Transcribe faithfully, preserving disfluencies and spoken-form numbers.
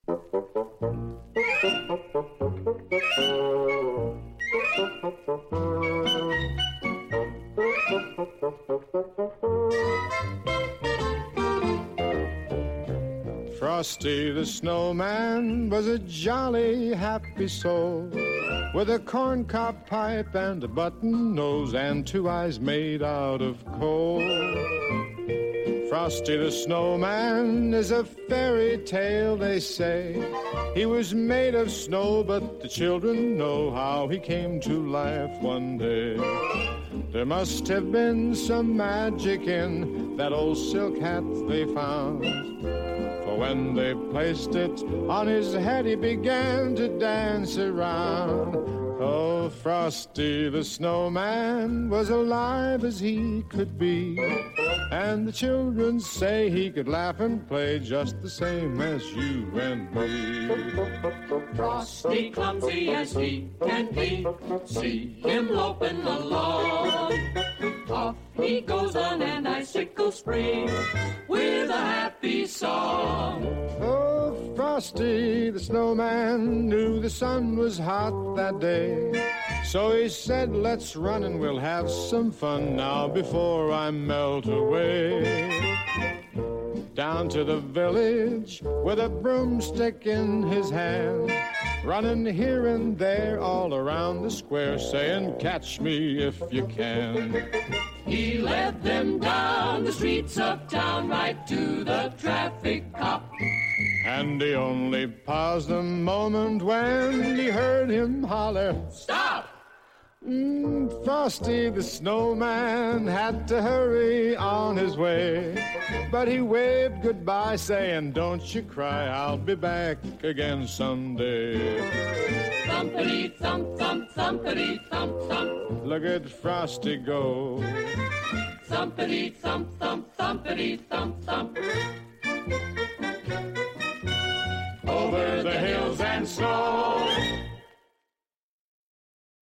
Frosty the Snowman was a jolly, happy soul with a corncob pipe and a button nose and two eyes made out of coal. Frosty the Snowman is a fairy tale, they say. He was made of snow, but the children know how he came to life one day. There must have been some magic in that old silk hat they found, for when they placed it on his head, he began to dance around. Oh, Frosty the Snowman was alive as he could be, and the children say he could laugh and play just the same as you and me. Frosty, clumsy as he can be, see him loping along. Off he goes on an icicle spring with a happy song. Oh, Frosty the Snowman knew the sun was hot that day, so he said, let's run and we'll have some fun now before I melt away. Down to the village with a broomstick in his hand, running here and there all around the square, saying, catch me if you can. He led them down the streets of town right to the traffic cop, and he only paused a moment when he heard him holler, stop! Mm, Frosty the Snowman had to hurry on his way, but he waved goodbye saying, don't you cry, I'll be back again someday. Thumpity thump thump, thumpity thump thump, look at Frosty go. Thumpity thump thump, thumpity thump thump. Over the hills and snow